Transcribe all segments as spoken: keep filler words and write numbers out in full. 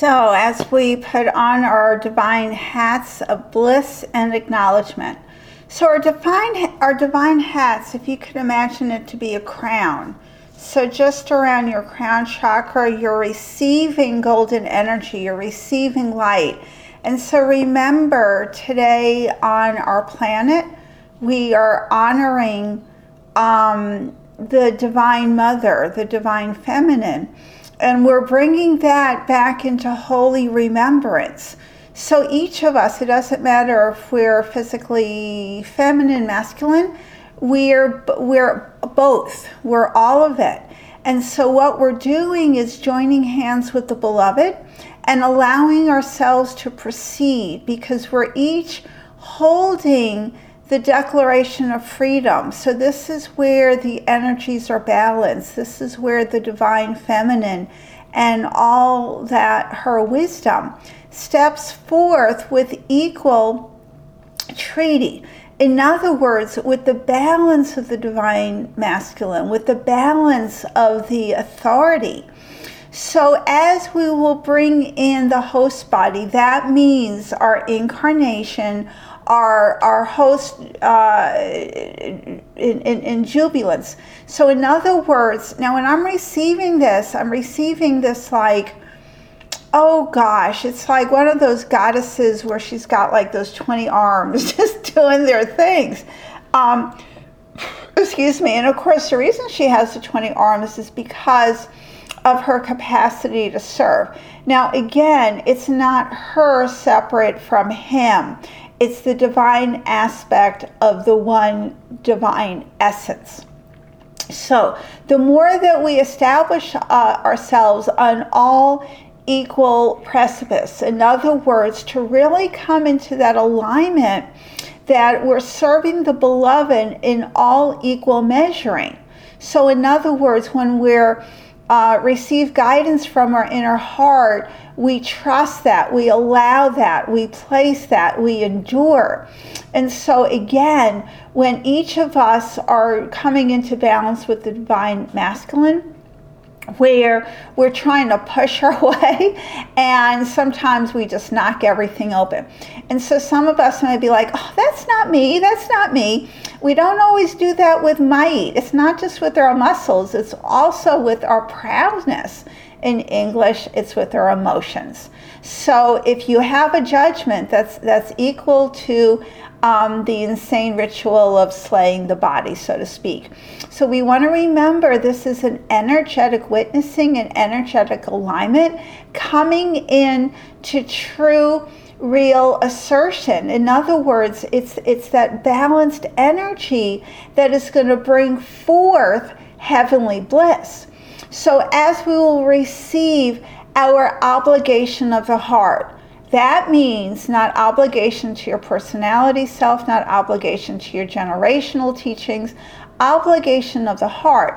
So, as we put on our divine hats of bliss and acknowledgement. So our divine, our divine hats, if you could imagine it to be a crown. So just around your crown chakra, you're receiving golden energy, you're receiving light. And so remember, today on our planet, we are honoring um, the Divine Mother, the Divine Feminine. And we're bringing that back into holy remembrance. So each of us, it doesn't matter if we're physically feminine, masculine, we're, we're both, we're all of it. And so what we're doing is joining hands with the beloved and allowing ourselves to proceed, because we're each holding the Declaration of Freedom. So this is where the energies are balanced. This is where the Divine Feminine and all that her wisdom steps forth with equal treaty. In other words, with the balance of the Divine Masculine, with the balance of the authority. So as we will bring in the host body, that means our incarnation, our our host uh, in, in, in jubilance. So in other words, now when I'm receiving this, I'm receiving this like, oh gosh, it's like one of those goddesses where she's got like those twenty arms just doing their things. Um, excuse me. And of course, the reason she has the twenty arms is because of her capacity to serve. Now, again, it's not her separate from him. It's the divine aspect of the one divine essence. So the more that we establish uh, ourselves on all equal precipice. In other words, to really come into that alignment that we're serving the beloved in all equal measuring. So in other words, when we're uh, receive guidance from our inner heart, we trust that, we allow that, we place that, we endure. And so again, when each of us are coming into balance with the Divine Masculine, where we're trying to push our way, and sometimes we just knock everything open. And so some of us might be like, oh, that's not me, that's not me. We don't always do that with might. It's not just with our muscles, it's also with our proudness. In English, it's with our emotions. So if you have a judgment that's that's equal to Um, the insane ritual of slaying the body, so to speak. So we want to remember this is an energetic witnessing, an energetic alignment coming in to true, real assertion. In other words, it's it's that balanced energy that is going to bring forth heavenly bliss. So as we will receive our obligation of the heart, that means not obligation to your personality self, not obligation to your generational teachings, obligation of the heart.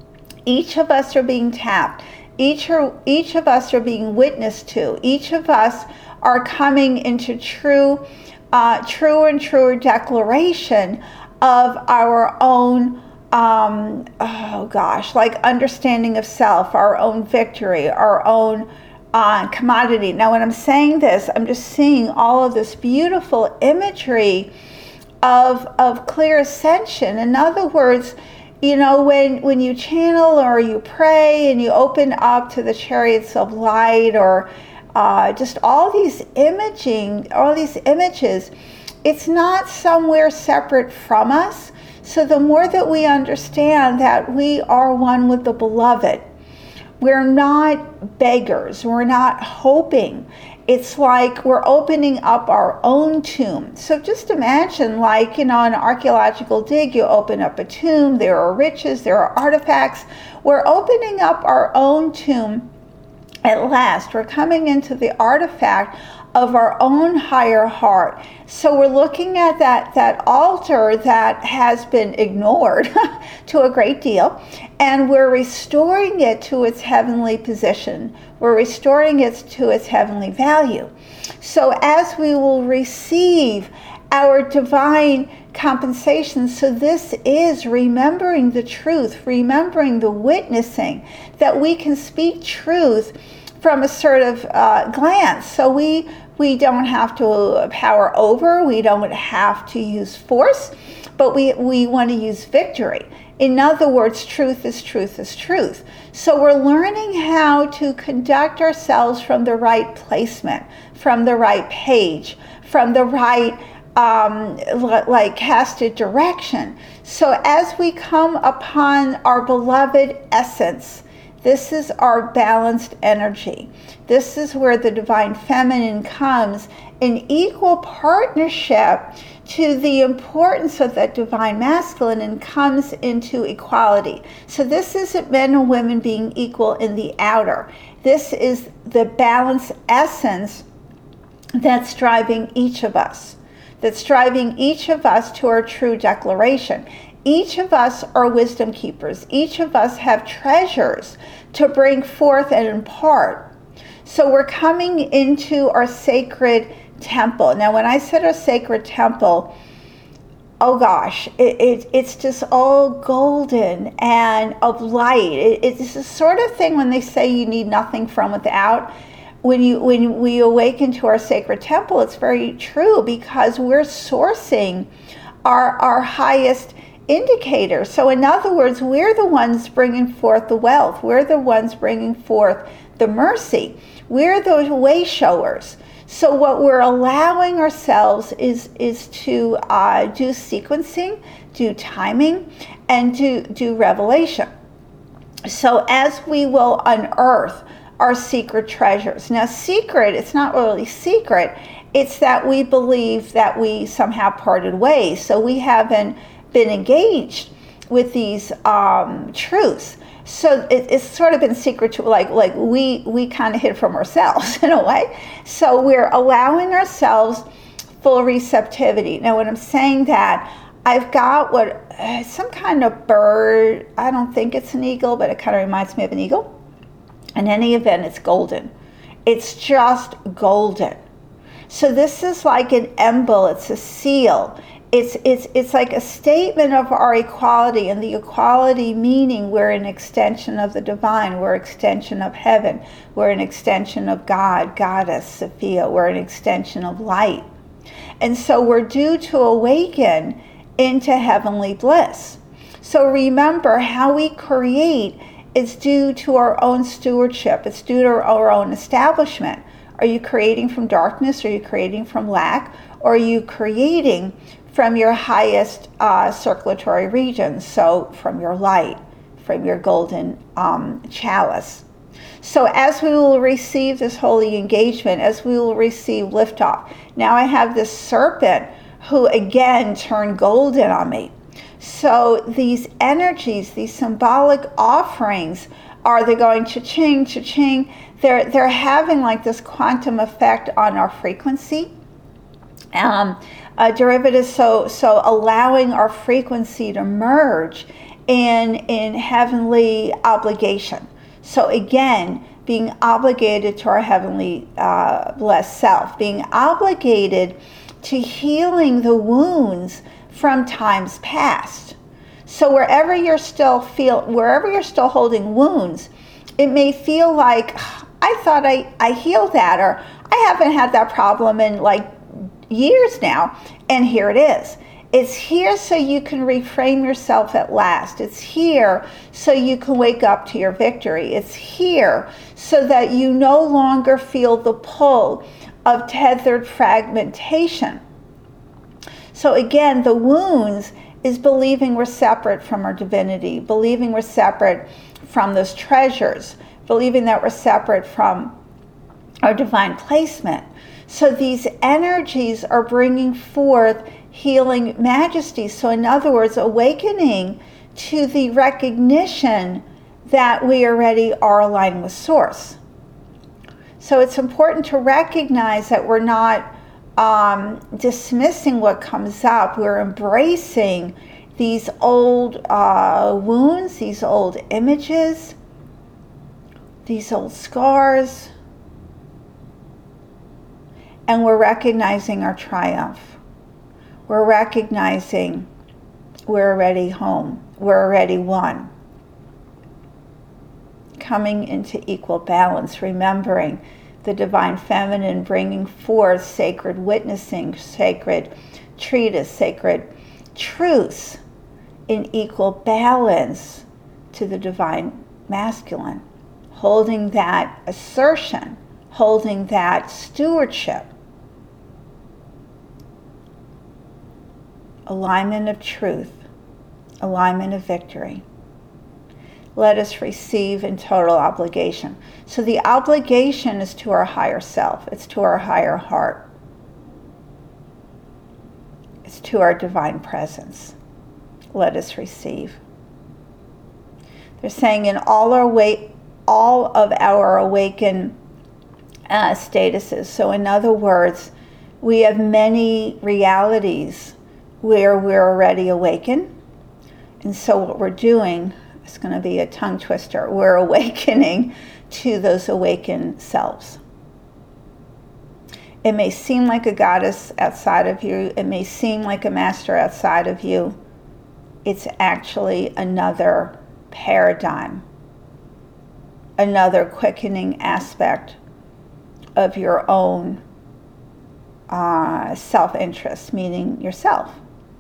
Each of us are being tapped. Each, are, each of us are being witnessed to. Each of us are coming into true, uh, truer and truer declaration of our own, um, oh gosh, like understanding of self, our own victory, our own Uh, commodity. Now, when I'm saying this, I'm just seeing all of this beautiful imagery of of clear ascension. In other words, you know, when when you channel or you pray and you open up to the chariots of light, or uh, just all these imaging, all these images, it's not somewhere separate from us. So the more that we understand that we are one with the beloved, we're not beggars. We're not hoping. It's like we're opening up our own tomb. So just imagine, like, you know, an archaeological dig, you open up a tomb, there are riches, there are artifacts. We're opening up our own tomb at last. We're coming into the artifact of our own higher heart. So we're looking at that, that altar that has been ignored to a great deal, and we're restoring it to its heavenly position. We're restoring it to its heavenly value. So as we will receive our divine compensation, so this is remembering the truth, remembering the witnessing, that we can speak truth from a sort of uh, glance. So we we don't have to power over, we don't have to use force, but we, we want to use victory. In other words, truth is truth is truth. So we're learning how to conduct ourselves from the right placement, from the right page, from the right um, like casted direction. So as we come upon our beloved essence, this is our balanced energy. This is where the divine feminine comes in equal partnership to the importance of that divine masculine and comes into equality. So this isn't men and women being equal in the outer. This is the balanced essence that's driving each of us, that's driving each of us to our true declaration. Each of us are wisdom keepers. Each of us have treasures to bring forth and impart. So we're coming into our sacred temple. Now, when I said our sacred temple, oh gosh, it, it, it's just all golden and of light. It, it's the sort of thing when they say you need nothing from without. When you when we awaken to our sacred temple, it's very true, because we're sourcing our our highest indicator. So in other words, we're the ones bringing forth the wealth. We're the ones bringing forth the mercy. We're the way showers. So what we're allowing ourselves is is to uh, do sequencing, do timing, and do, do revelation. So as we will unearth our secret treasures. Now secret, it's not really secret, it's that we believe that we somehow parted ways. So we haven't been engaged with these um, truths. So it, it's sort of been secret to, like, like we, we kind of hid from ourselves in a way. So we're allowing ourselves full receptivity. Now when I'm saying that, I've got what, uh, some kind of bird, I don't think it's an eagle, but it kind of reminds me of an eagle. In any event, it's golden. It's just golden. So this is like an emblem, it's a seal. It's, it's, it's like a statement of our equality, and the equality meaning we're an extension of the divine, we're an extension of heaven, we're an extension of God, Goddess, Sophia, we're an extension of light. And so we're due to awaken into heavenly bliss. So remember, how we create is due to our own stewardship. It's due to our own establishment. Are you creating from darkness? Are you creating from lack? Or are you creating from your highest uh, circulatory regions? So from your light, from your golden um, chalice. So as we will receive this holy engagement, as we will receive liftoff, now I have this serpent who again turned golden on me. So these energies, these symbolic offerings, are they going cha-ching, cha-ching? They're, they're having like this quantum effect on our frequency. Um, uh, derivatives, so, so allowing our frequency to merge in, in heavenly obligation. So again, being obligated to our heavenly uh, blessed self, being obligated to healing the wounds from times past. So wherever you're still feel, wherever you're still holding wounds, it may feel like, I thought I, I healed that, or I haven't had that problem in like years now, and here it is. It's here so you can reframe yourself at last. It's here so you can wake up to your victory. It's here so that you no longer feel the pull of tethered fragmentation. So again, the wounds is believing we're separate from our divinity, believing we're separate from those treasures, believing that we're separate from our divine placement. So these energies are bringing forth healing majesty. So in other words, awakening to the recognition that we already are aligned with Source. So it's important to recognize that we're not um, dismissing what comes up. We're embracing these old uh, wounds, these old images, these old scars, and we're recognizing our triumph. We're recognizing we're already home. We're already one. coming into equal balance, remembering the divine feminine bringing forth sacred witnessing, sacred treatise, sacred truths in equal balance to the divine masculine, holding that assertion, holding that stewardship, alignment of truth, alignment of victory. Let us receive in total obligation. So the obligation is to our higher self. It's to our higher heart. It's to our divine presence. Let us receive. They're saying in all our way, all of our awakened uh, statuses. So in other words, we have many realities where we're already awakened. And so what we're doing, it's going to be a tongue twister, we're awakening to those awakened selves. It may seem like a goddess outside of you. It may seem like a master outside of you. It's actually another paradigm, another quickening aspect of your own uh, self-interest, meaning yourself.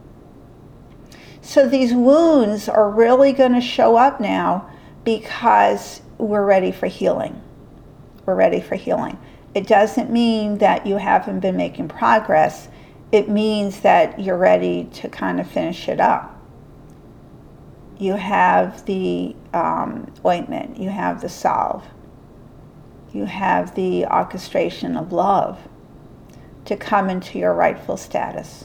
So these wounds are really going to show up now because we're ready for healing. We're ready for healing. It doesn't mean that you haven't been making progress. It means that you're ready to kind of finish it up. You have the um, ointment. You have the salve. You have the orchestration of love to come into your rightful status.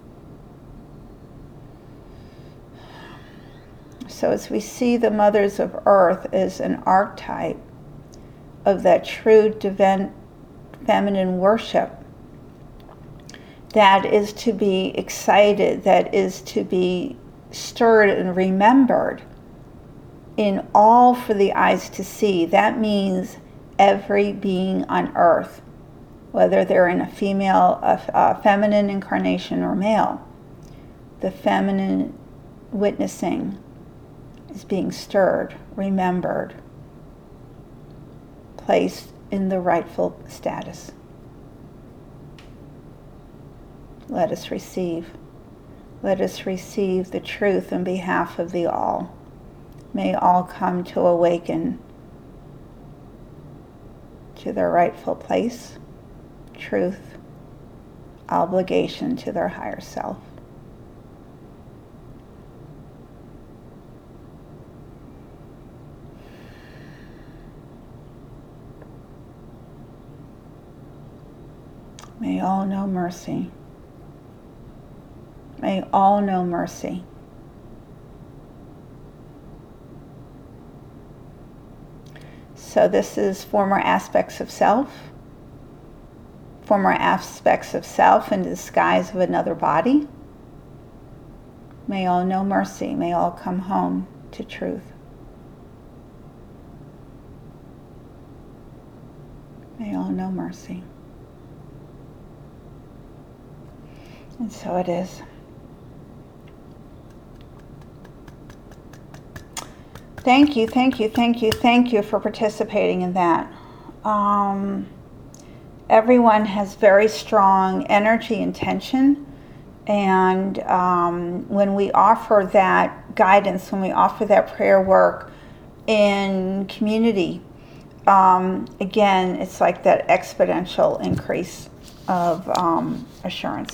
So as we see the mothers of earth as an archetype of that true divine feminine worship that is to be excited, that is to be stirred and remembered in all for the eyes to see. That means every being on earth, whether they're in a female, a, a feminine incarnation or male, the feminine witnessing is being stirred, remembered, placed in the rightful status. Let us receive. Let us receive the truth on behalf of the all. May all come to awaken to their rightful place, truth, obligation to their higher self. May all know mercy. May all know mercy. So this is former aspects of self, former aspects of self in the disguise of another body. May all know mercy. May all come home to truth. May all know mercy. And so it is. Thank you, thank you, thank you, thank you for participating in that. Um, everyone has very strong energy and tension. And um, when we offer that guidance, when we offer that prayer work in community, um, again, it's like that exponential increase of um, assurance.